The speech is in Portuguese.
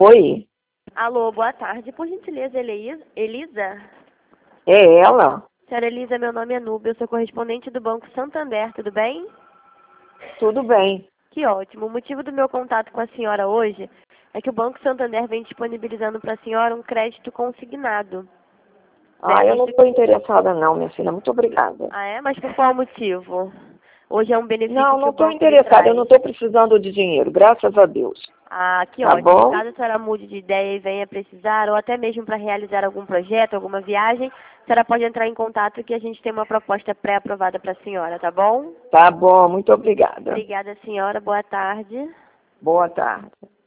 Oi, Alô, boa tarde. Por gentileza, Elisa? é ela? Senhora Elisa, meu nome é Núbia, eu sou correspondente do Banco Santander, tudo bem? Tudo bem. Que ótimo. O motivo do meu contato com a senhora hoje é que o Banco Santander vem disponibilizando para a senhora um crédito consignado. Ah, eu não Visto estou interessada não, minha filha. Muito obrigada. Ah, é? Mas por qual motivo? Hoje é um benefício Não que o estou banco lhe interessada. Eu não traz. estou precisando de dinheiro, graças a Deus. Ah, que Tá ótimo. bom? Caso a senhora mude de ideia e venha precisar, ou até mesmo para realizar algum projeto, alguma viagem, a senhora pode entrar em contato que a gente tem uma proposta pré-aprovada para a senhora, tá bom? Tá bom, muito obrigada. Obrigada, senhora. Boa tarde. Boa tarde.